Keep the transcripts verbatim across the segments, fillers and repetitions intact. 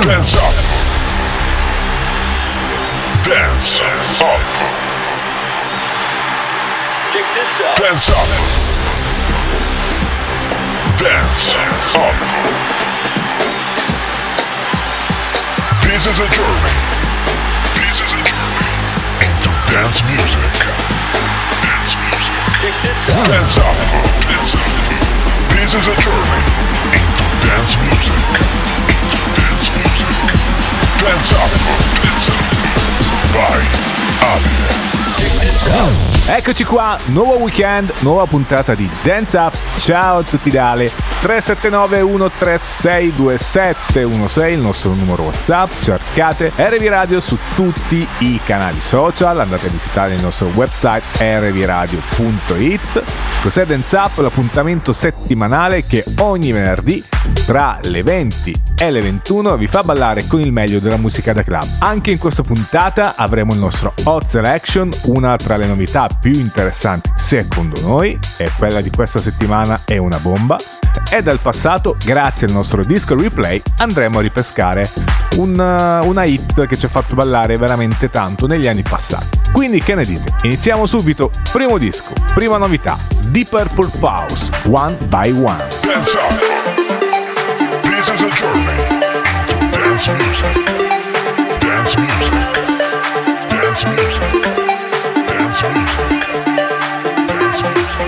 Dance up. Dance up. Check this out. Dance up. Dance up. This is a journey. This is a journey into dance music. Dance music. Check this out. Dance up. Dance up. This is a journey into dance music. Into dance music. Dance up. Dance up. Vai, Abile. Eccoci qua, nuovo weekend, nuova puntata di Dance Up. Ciao a tutti Dale. tre sette nove uno tre sei due sette uno sei il nostro numero WhatsApp. Cercate R V Radio su tutti i canali social, andate a visitare il nostro website r v radio punto it. Cos'è Dance Up? L'appuntamento settimanale che ogni venerdì tra le venti e le ventuno vi fa ballare con il meglio della musica da club. Anche in questa puntata avremo il nostro Hot Selection, una tra le novità più interessanti secondo noi, e quella di questa settimana è una bomba. E dal passato, grazie al nostro disco replay, andremo a ripescare un, uh, una hit che ci ha fatto ballare veramente tanto negli anni passati. Quindi che ne dite? Iniziamo subito. Primo disco, prima novità, Deep Purple Pause, One by One. Dance up. This is a journey into dance music. Dance music. Dance music. Dance music. Dance music.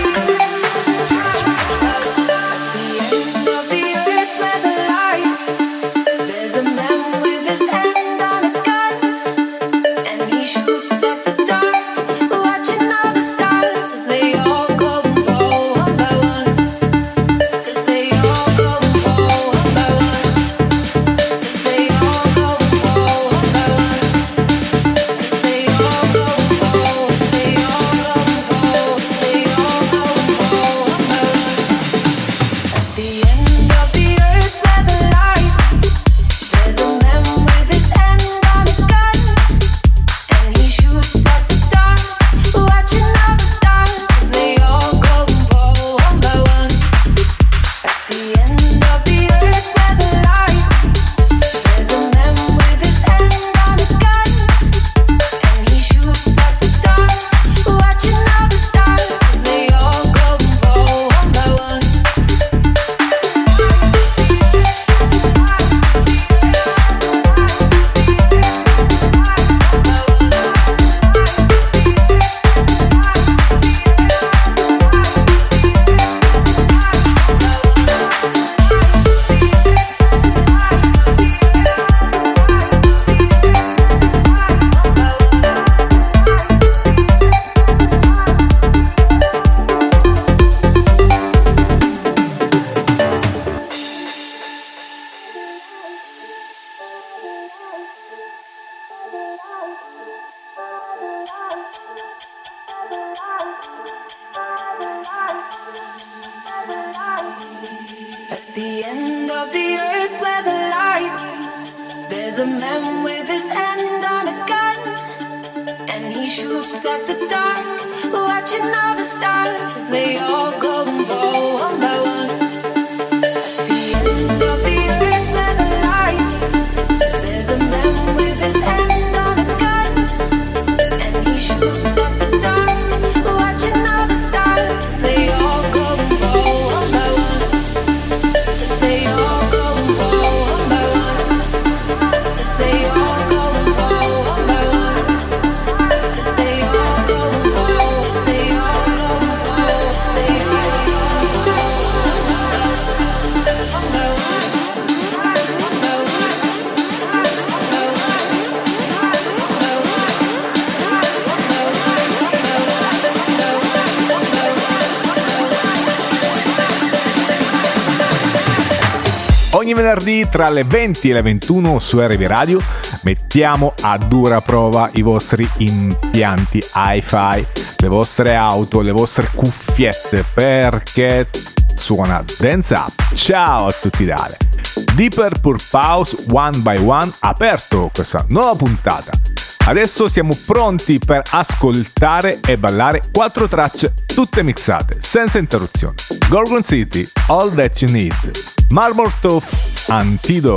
Ogni venerdì tra le venti e le ventuno su R V Radio mettiamo a dura prova i vostri impianti hi-fi, le vostre auto, le vostre cuffiette, perché suona Dance Up. Ciao a tutti Dale. Deep Purple Pause One by One ha aperto questa nuova puntata. Adesso siamo pronti per ascoltare e ballare quattro tracce tutte mixate, senza interruzioni. Gorgon City, All That You Need, Marmor Tooth, Antidote,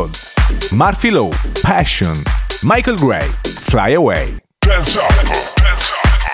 Murphy Law, Passion, Michael Gray, Fly Away. Dance up, dance up.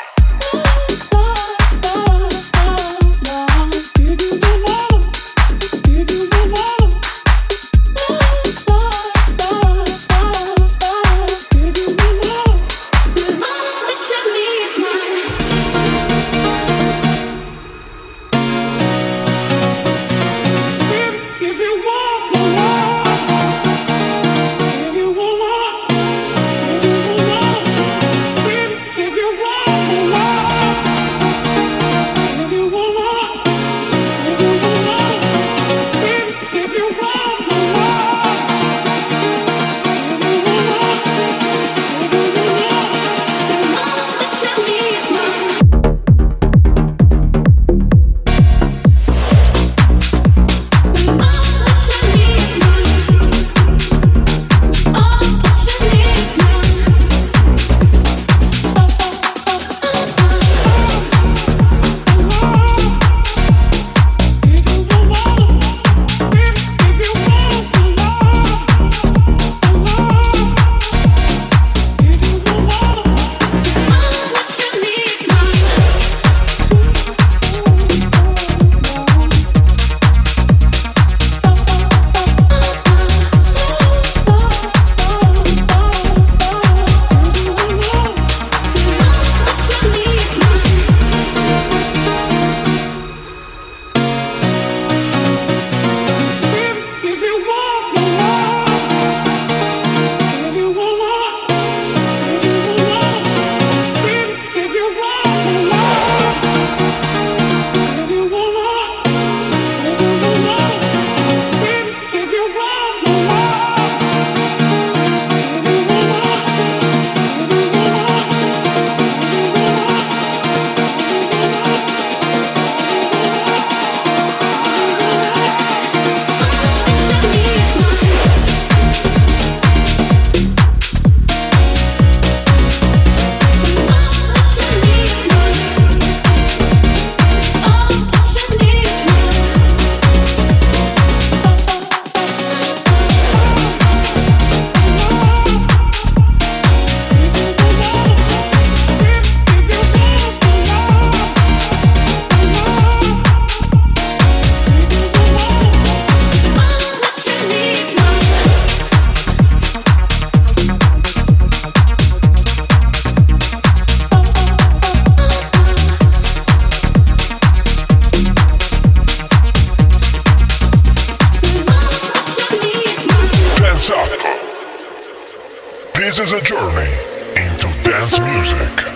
This is a journey into dance music.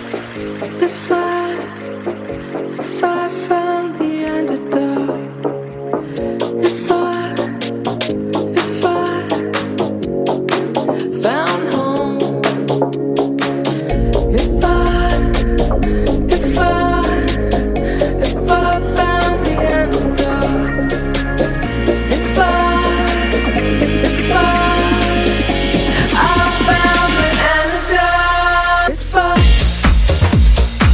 If I, if I found the antidote, if I, if I found home, if I, if I, if I found the antidote, if I, if I, I found the antidote, if I.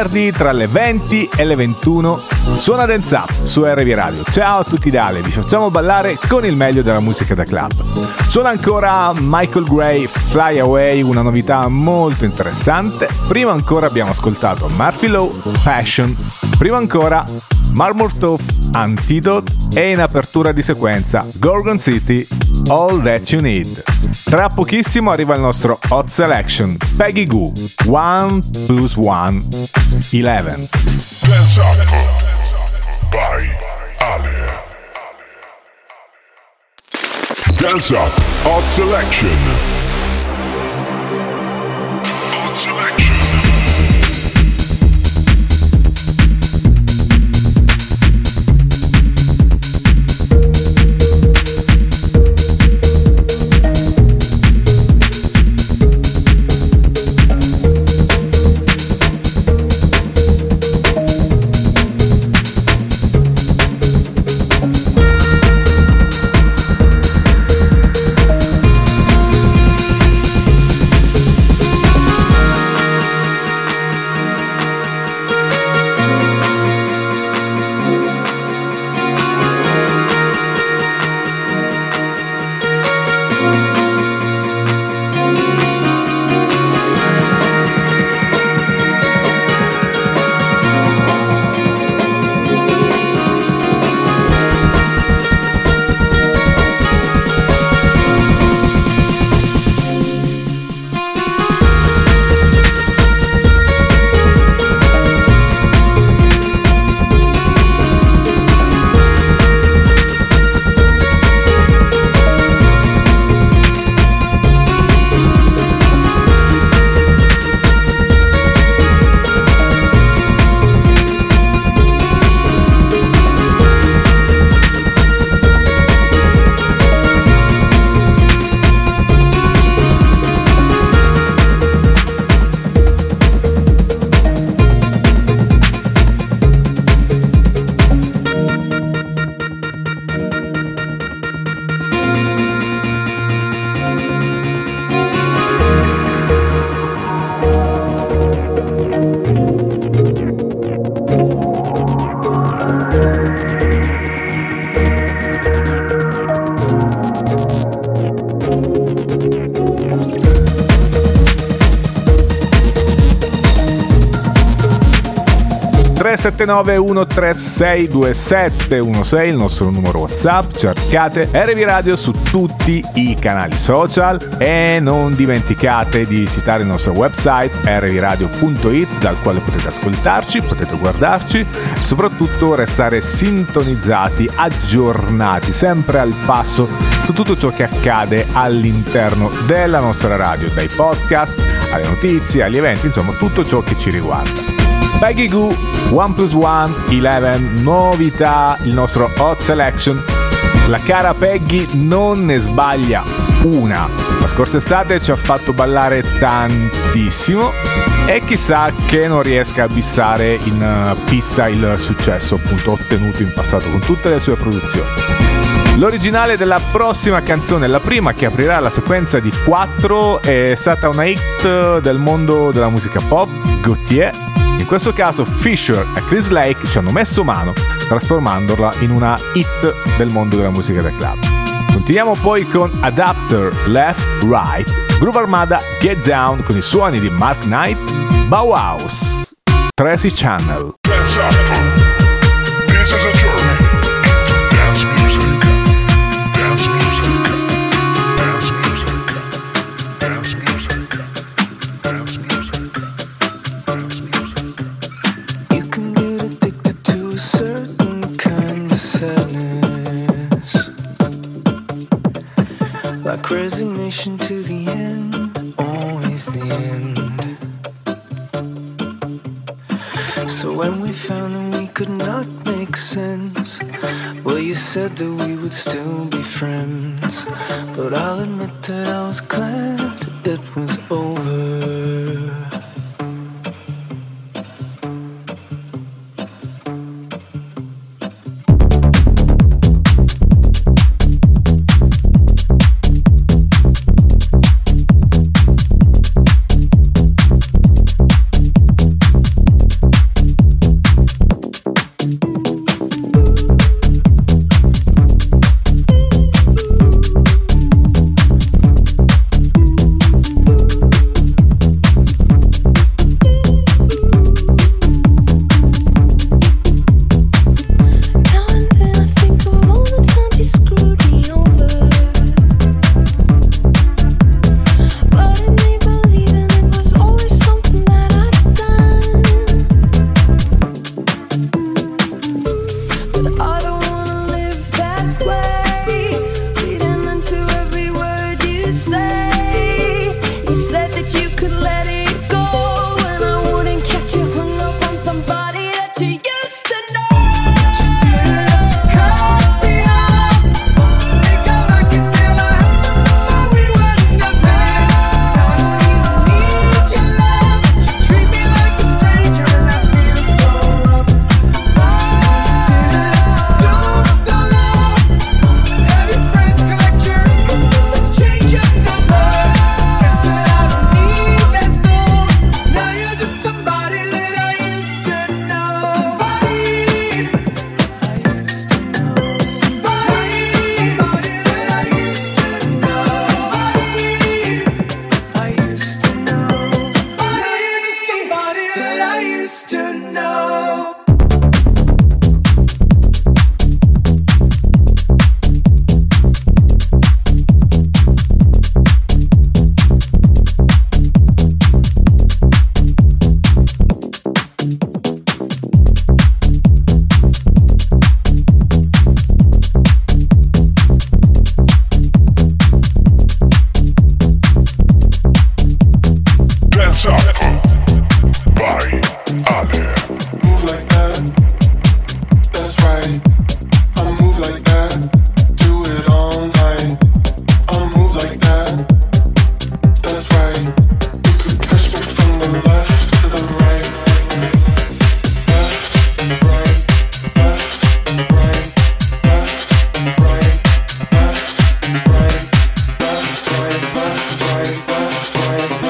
venerdì tra le venti e le ventuno suona Dance Up su R V Radio. Ciao a tutti Dale, vi facciamo ballare con il meglio della musica da club. Suona ancora Michael Gray, Fly Away, una novità molto interessante. Prima ancora abbiamo ascoltato Murphy Law, Passion. Prima ancora Marmor Tooth, Antidote, e in apertura di sequenza Gorgon City, All That You Need. Tra pochissimo arriva il nostro Hot Selection, Peggy Goo, One plus One, Eleven. Dance Up by Ale. Dance Up Hot Selection. Hot Selection. tre sette nove uno tre sei due sette uno sei il nostro numero WhatsApp. Cercate R V Radio su tutti i canali social e non dimenticate di visitare il nostro website r v radio punto it, dal quale potete ascoltarci, potete guardarci e soprattutto restare sintonizzati, aggiornati, sempre al passo su tutto ciò che accade all'interno della nostra radio, dai podcast alle notizie, agli eventi, insomma tutto ciò che ci riguarda. Peggy Goo, One plus One, Eleven, novità, il nostro Hot Selection. La cara Peggy non ne sbaglia una. La scorsa estate ci ha fatto ballare tantissimo e chissà che non riesca a bissare in pista il successo appunto ottenuto in passato con tutte le sue produzioni. L'originale della prossima canzone, la prima che aprirà la sequenza di quattro, è stata una hit del mondo della musica pop, Gautier. In questo caso Fisher e Chris Lake ci hanno messo mano trasformandola in una hit del mondo della musica da club. Continuiamo poi con Adapter, Left, Right, Groove Armada, Get Down con i suoni di Mark Knight, Bauhaus, Tracy Channel. Dance Up. This is a journey into dance music. Dance music. Dance music. Dance music. Dance music. Dance music. You can get addicted to a certain kind of sadness, like resignation to the end, always the end. So when we found that we could not make sense, well, you said that we would still be friends. But I'll admit that I was glad it was over. but I don't wanna live that way. Reading into every word you say. You said that you could let it go, and I wouldn't catch you hung up on somebody that you used to know. You didn't have to cut me off. Make out like it never happened, but we wouldn't have been. I don't even need your love. You treat me like a stranger, and I feel so rough. Didn't stoop so low. Have your friends collect your incomes and then change your number. Guess that I don't need that though. Now you're just somebody that I used to know. Somebody I used to know. Somebody, somebody that I used to know. Somebody I used to know. Now you're just somebody that I used to know. Dance Up by Ale. Move like that, that's right. I move like that, do it all night. I move like that, that's right. You could catch me from the left to the right. Left, right, left, right, left, right, left, right, left, right, left, right, left, right, left, right, left, right,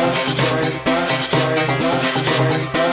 left, right, left,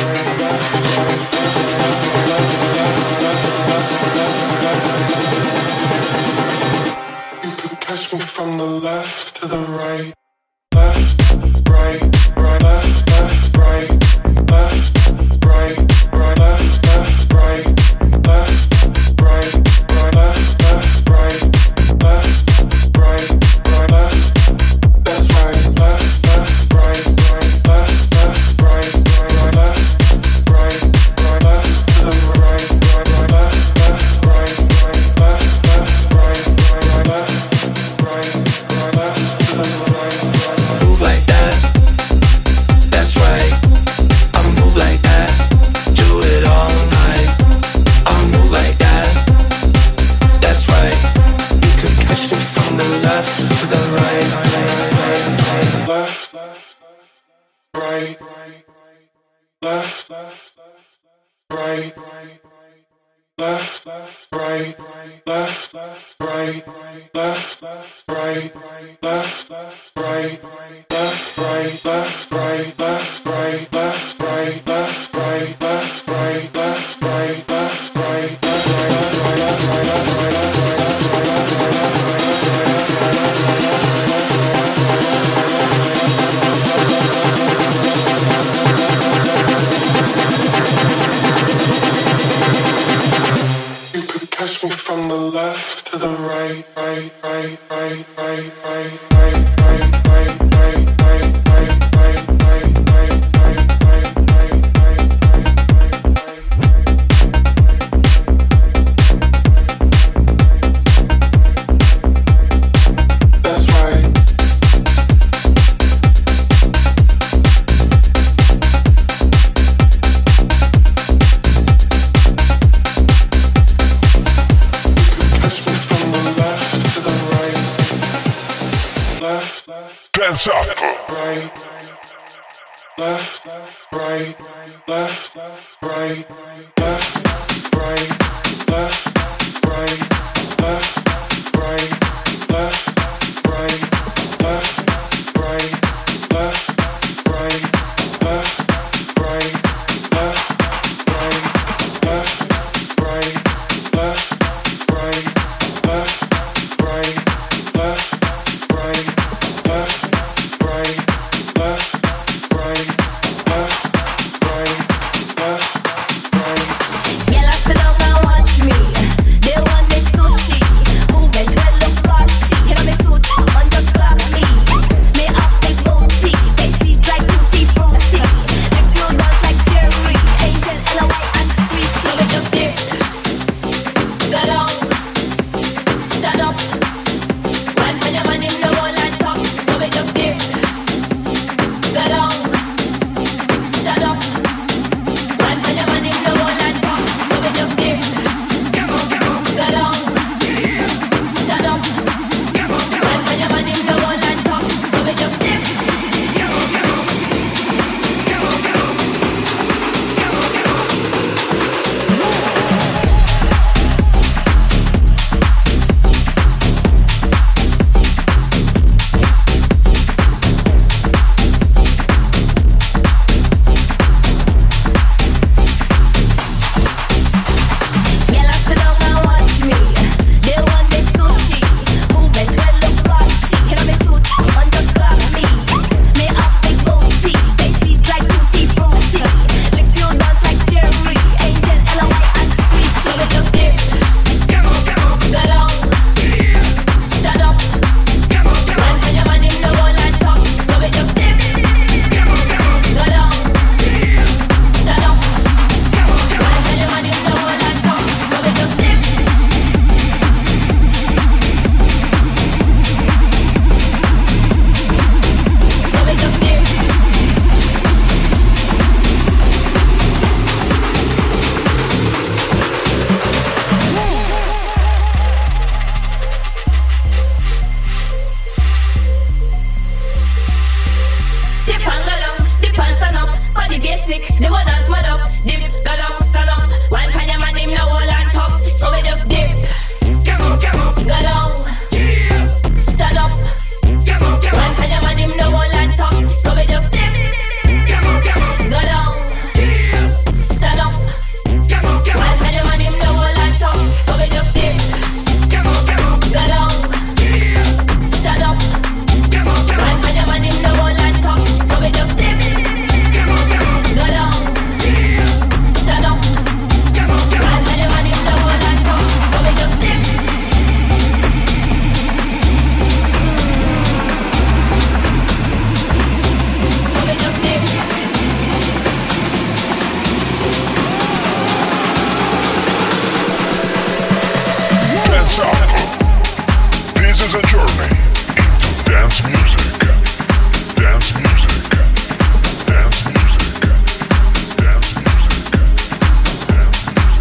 You could catch me from the left to the right. Left, right, right, left, left, right, left, right, right, left, left, right, left, right, right, left, left, right, left, right, right, left. That's right, left, left, right, right, left, left, right, right, left, right, right, left to the right, right, right, left, left, right, right, left, left, right, right, left, right, right, left to the right, right. Move like that, that's right. I move like that, do it all night. I move like that, that's right. You can catch me from the left to the right. Left, right, left, right, left, right, left, right, left, right, left, right, left, right, left, right, left, right, left, right, left, right, left, right, left, right, left, right, You could catch me from the left to the right, right, right, right, right, right, right, right, right, right, right, right, right, right, right, right, right, That's right. Catch me from the left to the right. Left, Dance Up right, left, right, left, right, left, right, left, right, left, right, left, right, left, right, left, right, left, right, left, right, left, right, left, right, left, right, left, right, left, right, left, right, left, right, left, right. Dance Up. This is a journey into dance music. Dance music. Dance music. Dance music. Dance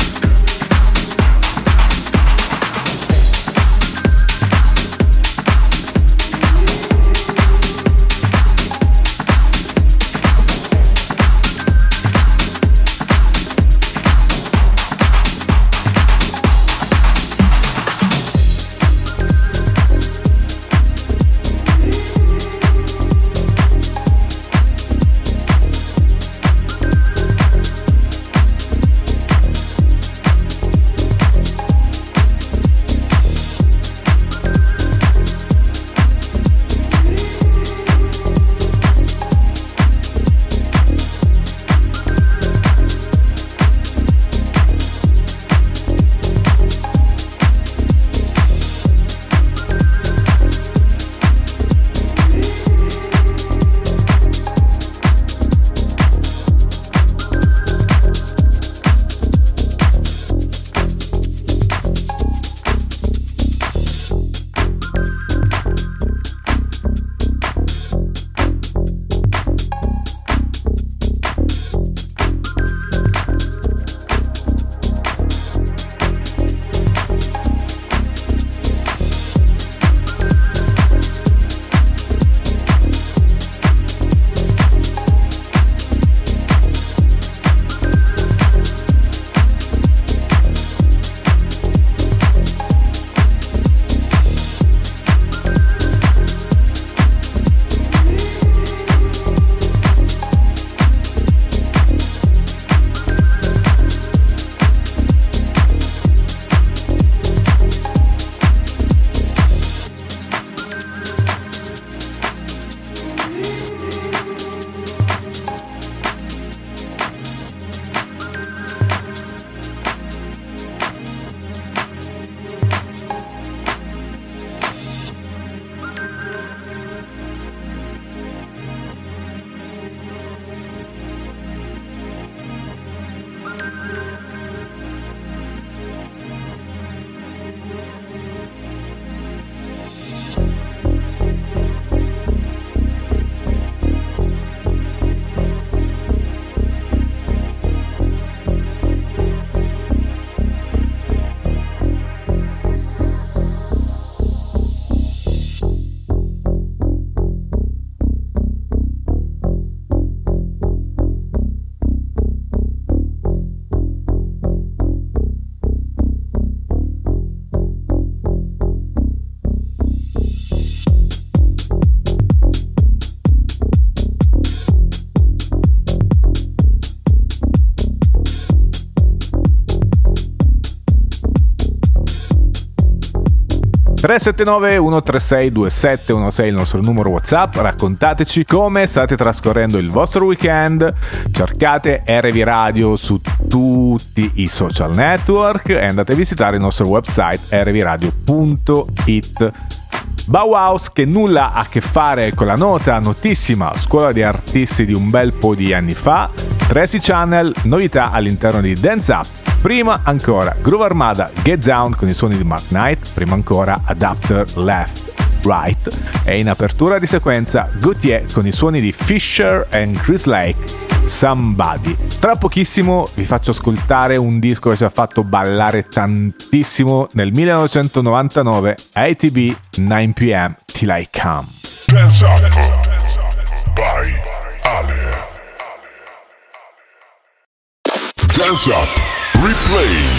tre sette nove uno tre sei due sette uno sei il nostro numero WhatsApp. Raccontateci come state trascorrendo il vostro weekend. Cercate R V Radio su tutti i social network e andate a visitare il nostro website r v radio punto it. Bauhaus, che nulla ha a che fare con la nota notissima scuola di artisti di un bel po' di anni fa. Tracy Channel, novità all'interno di Dance Up. Prima ancora Groove Armada, Get Down con i suoni di Mark Knight. Prima ancora Adapter, Left, Right. E in apertura di sequenza Gautier con i suoni di Fisher and Chris Lake, Somebody. Tra pochissimo vi faccio ascoltare un disco che ci ha fatto ballare tantissimo nel millenovecentonovantanove, A T B nine p m Till I Come. Dance Up by Ale. Dance Up Replay.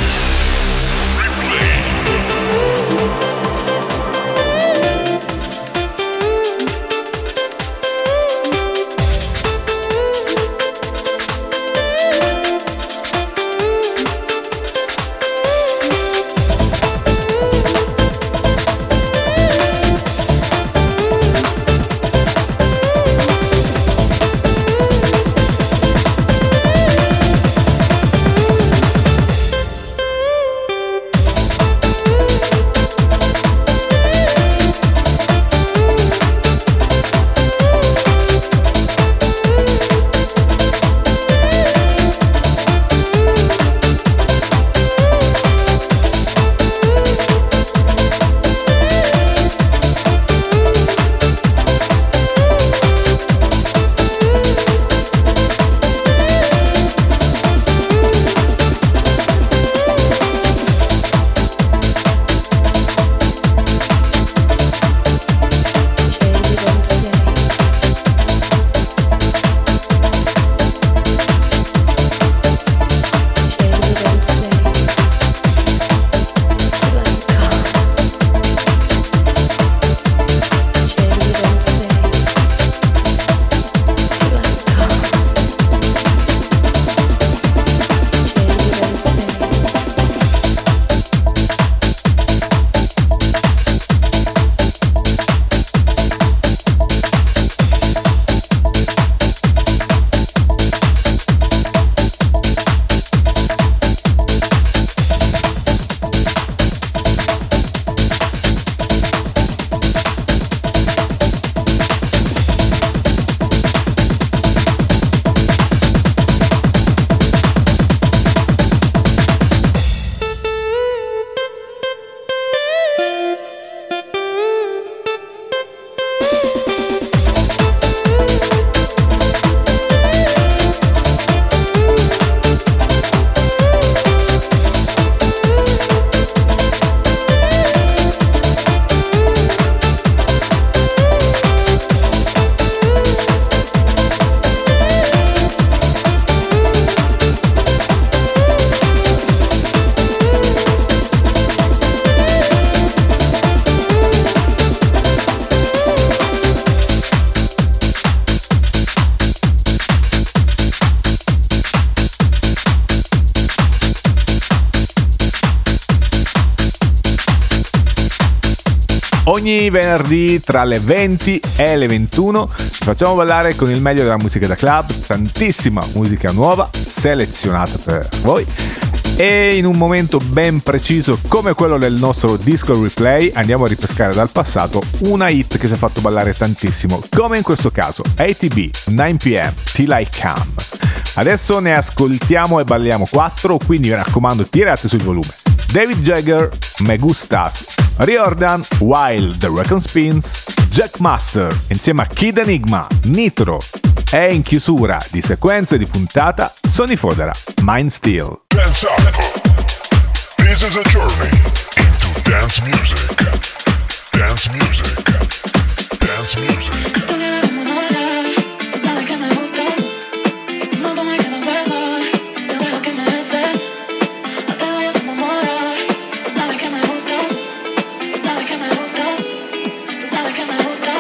Ogni venerdì tra le venti e le ventuno facciamo ballare con il meglio della musica da club, tantissima musica nuova selezionata per voi. E in un momento ben preciso come quello del nostro disco replay andiamo a ripescare dal passato una hit che ci ha fatto ballare tantissimo, come in questo caso A T B nine p m Till I Come. Adesso ne ascoltiamo e balliamo quattro, quindi mi raccomando tirate sul volume. David Jagger, Me Gustas, Riordan, While the Record Spins, Jack Master insieme a Kid Enigma, Nitro. E in chiusura di sequenze di puntata Sonny Fodera, Mind Still. Dance Up. This is a journey into dance music. Dance music. Dance music. Esto que era como no era, tú sabes que me gustas. Y como tú me quieres besar, yo dejo que me beses. No te vayas a enamorar, tú sabes que me gustas. Tú sabes que me gustas. Tú sabes que me gustas.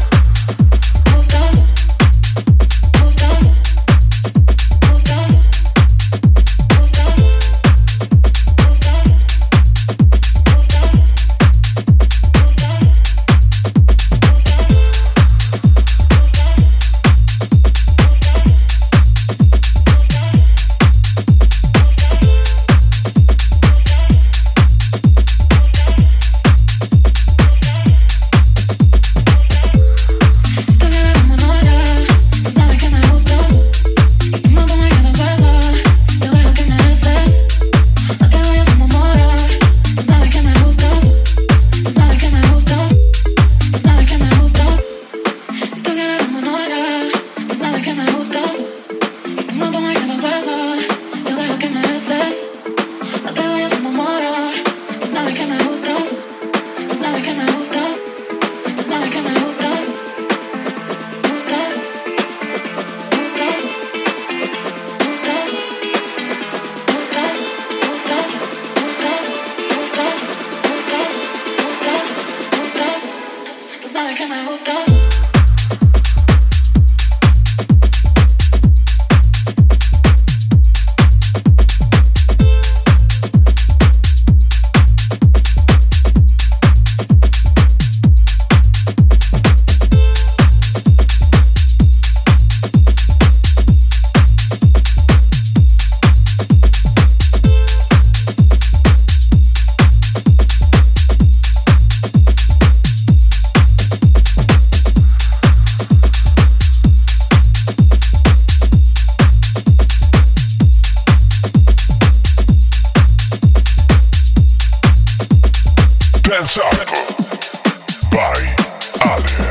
Dance Up by Ale.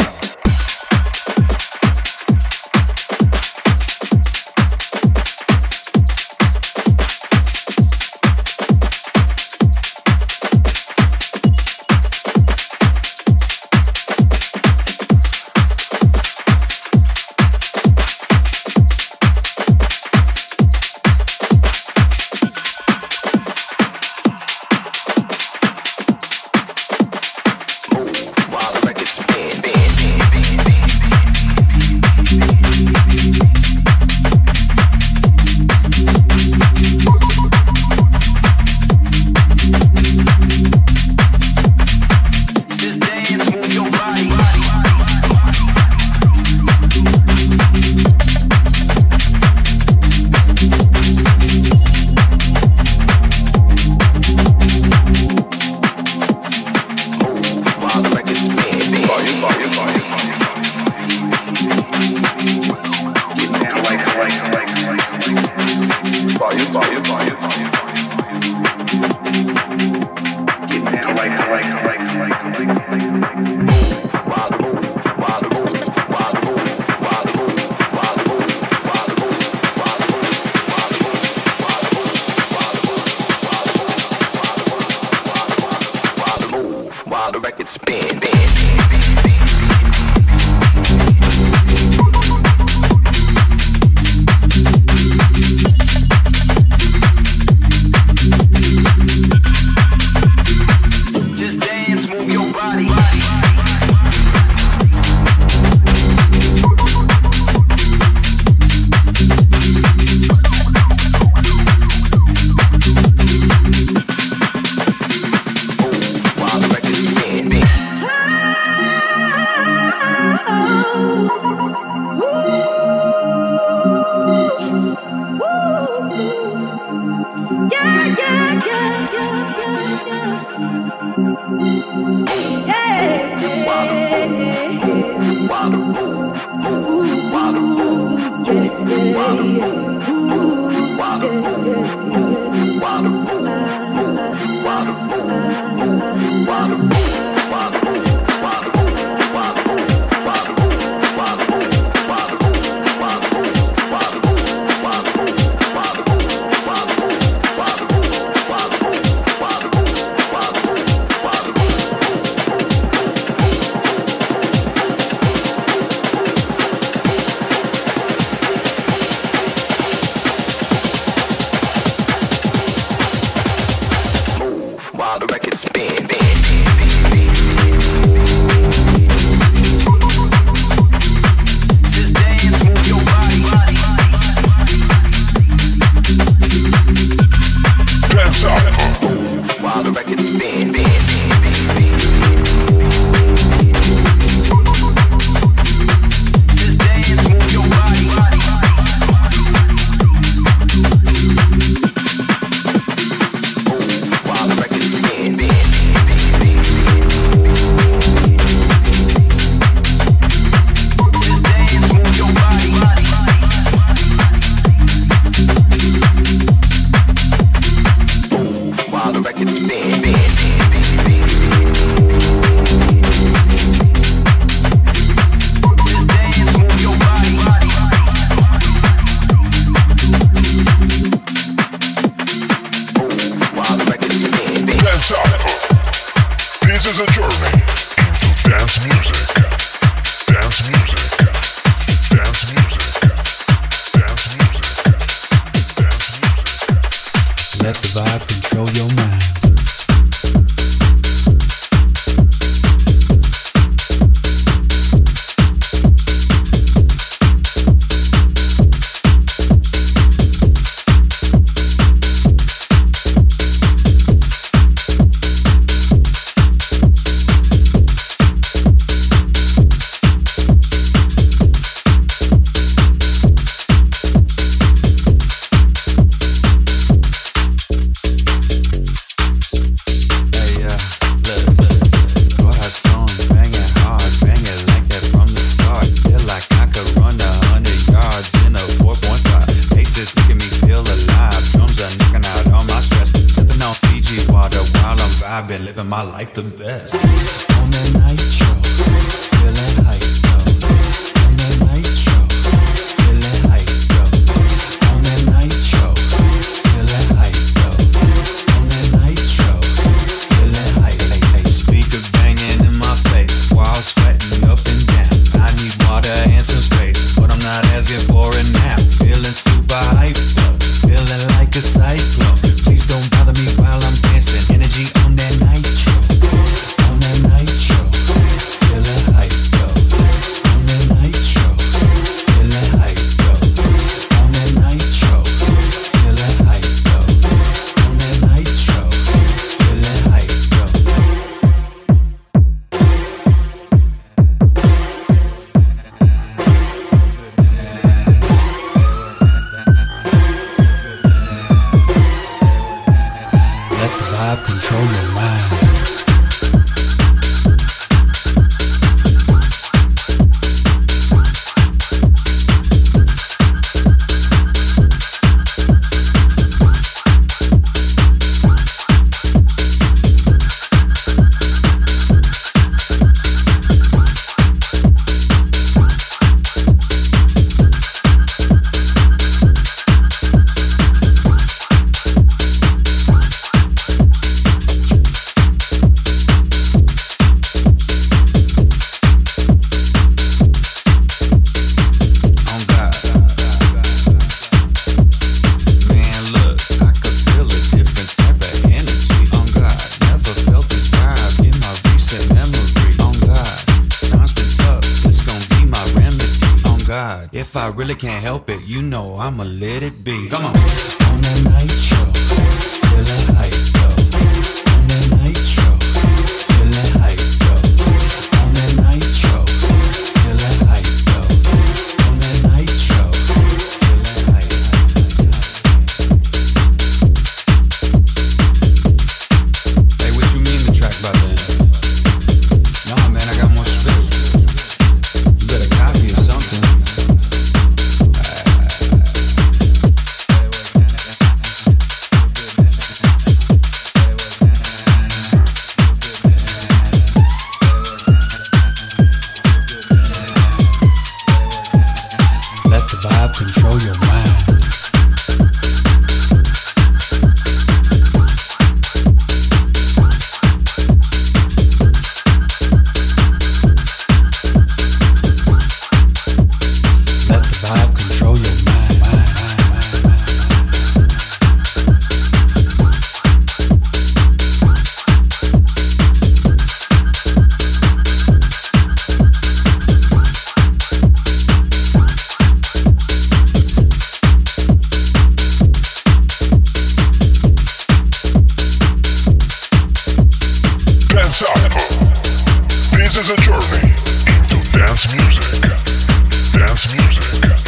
Hey! If I really can't help it, you know I'ma let it be. Come on. On that night show, feeling hype, yo. On that night show, feeling hype, yo. On that night show, feeling hype, yo. On that night show, feeling hype. Hey, what you mean the track by then? Dance up. This is a journey into dance music. Dance music.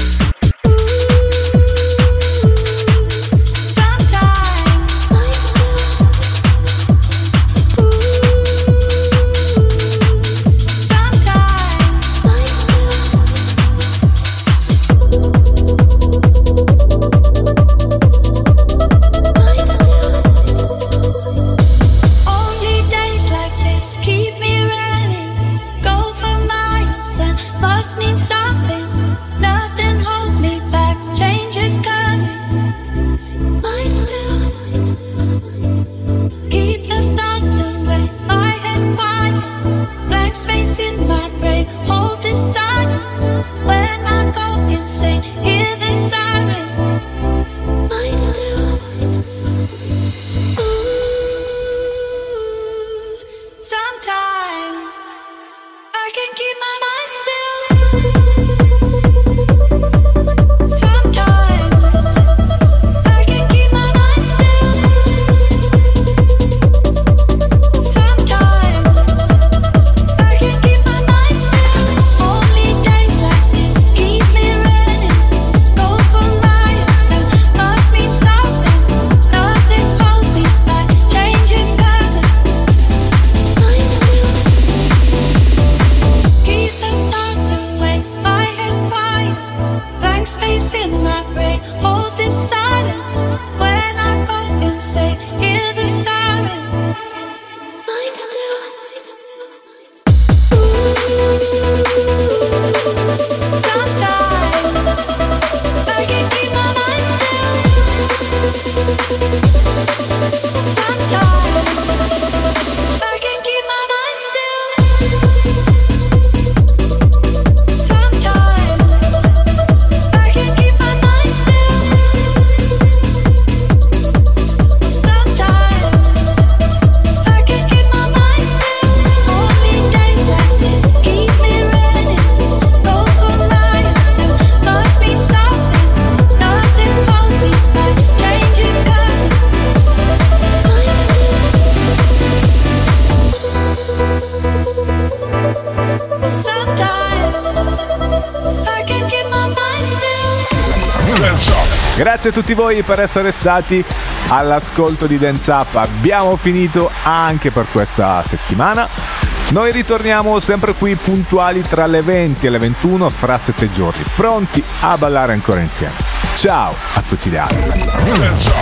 Grazie a tutti voi per essere stati all'ascolto di Dance Up. Abbiamo finito anche per questa settimana. Noi ritorniamo sempre qui puntuali tra le venti e le ventuno fra sette giorni, pronti a ballare ancora insieme. Ciao a tutti gli altri. Dance up,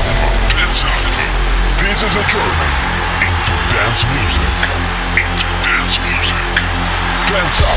dance up. This is a journey into dance music. Into dance music. Dance up.